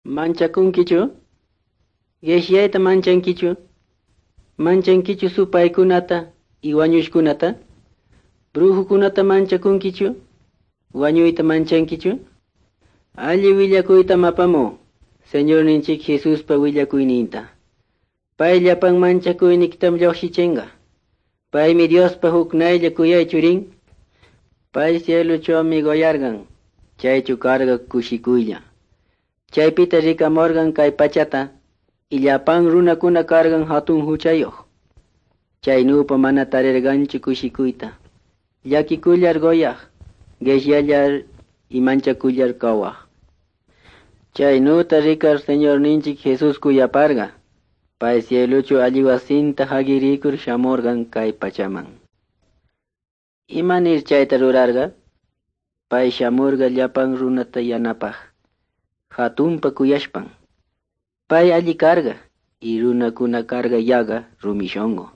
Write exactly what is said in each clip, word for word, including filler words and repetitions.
Manchakunkichu? Geshyayta manchankichu? Manchankichu supaykunata y wañushkunata? Brujukunata manchakunkichu? Wañuyta manchankichu? Alli willakuyta mapamu, Señor ninchik Jesuspa willakuyninta. Pay llapan manchakuynikitam lluqshichinga. Paymi Diospa huknaylla kuyay churin. Pay cieluchawmi goyargan, chaychu karga kushikuylla. Chaypita rikamurgan kay pachata, y llapan runakuna kargan hatun huchayuq. Chaynupa mana tarirganchu kushikuyta. Llakikullar goyaq, geshyallar y manchakullar kawaq. Chaynuta rikar Señor ninchik Jesús kuyaparga. Pay cieluchu alli wasinta hagirikur shamurgan kay pachaman. Imanir chayta rurarga? Pay shamurga llapan runata yanapaq. Hatunpa kuyashpan. Pay alli karga, y runakuna karga yaga rumishongo.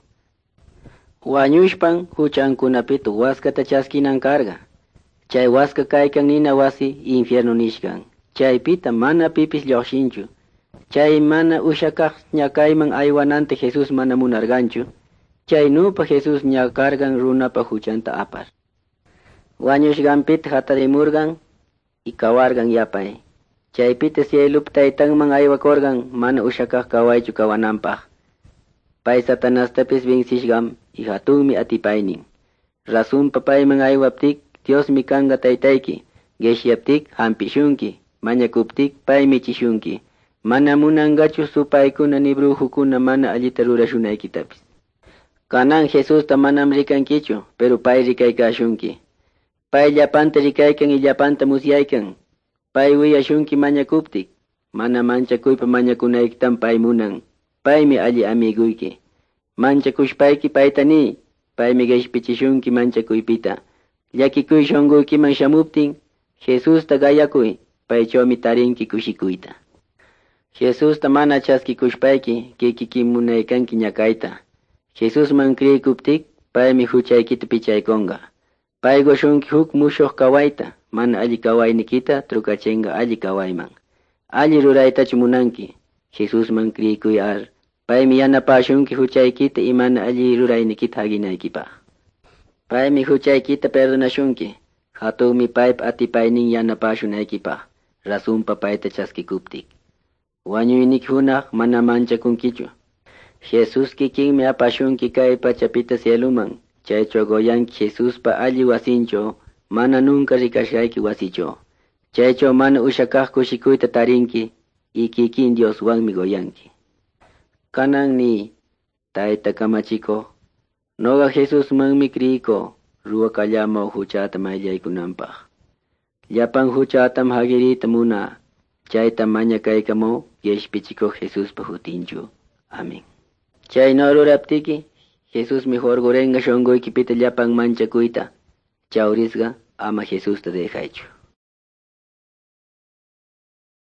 Wañushpan huchankunapitu waskata chaskinan karga. Chay waska kaykan nina wasi infierno nishkan. Chaypita mana pipis lluqshinchu. Chay mana ushakaq ñakayman aywanante Jesús mana munarganchu. Chaynupa Jesús ñakargan runapa huchanta apar. Wañushganpita hatarimurgan y kawargan yapay. Chaypita cielup taytanman aywakurgan mana ushakaq kawaychu kawananpaq. Pay satanastapis vinsishgam y hatunmi atipaynin. Rasunpa payman aywaptik Diosmi kanga taytayki. Geshyaptik hampishunki. Mañakuptik paymi chishunki. Mana munangachu supaykuna ni brujukuna mana allita rurashunaykitapis. Kanan Jesusta manam rikankichu, pero pay rikaykashunki. Pay llapanta rikaykan y llapanta musyaykan. Pay wiyashunki mañakuptik. Mana manchakuypa mañakunaykitan pay munan. Paymi alli amiguyki. Manchakushpayki paytani. Paymi geshpichishunki manchakuypita. Llakikuy shonguykiman shamuptin, Jesusta gayakuy. Paychawmi tarinki kushikuyta. Jesusta mana chaskikushpayki kikiki munaykanki ñakayta. Jesusman kriyikuptik paymi huchaykita pichaykonga. Pay goshunki huk mushuq kawayta, mana alli kawaynikita trukachinga alli kawayman. Alli ruraytachu munanki. Jesusman kriyikuy ar. Paymi yanapashunki huchaykita y mana alli ruraynikita haginaykipaq. Paymi huchaykita perdonashunki. Hatunmi paypa atipaynin yanapashunaykipaq. Rasunpa payta chaskikuptik. Wañuynik hunaq mana manchakunkichu. Jesus kikinmi apashunki kay pachapita cieluman. Chaycho goyanki Jesuspa alli wasincho, mana nunca rikashayki wasicho. Chaycho mana ushakaq kushikuyta tarinki, y kikin Dios wanmi goyanki. Kanan ni tayta kamachiko, noga Jesus manmi kriyiko, ruwakallama huchata mayllaykunanpaq. Llapan huchatam hagirita muna, chayta mañakaykamo yeshpichiko Jesuspa hutinchu. Amén. Chayno ruraptiki, Jesús mejor gorenga shongoykipita llapan manchakuyta. Chaurisga ama Jesusta dejaychu.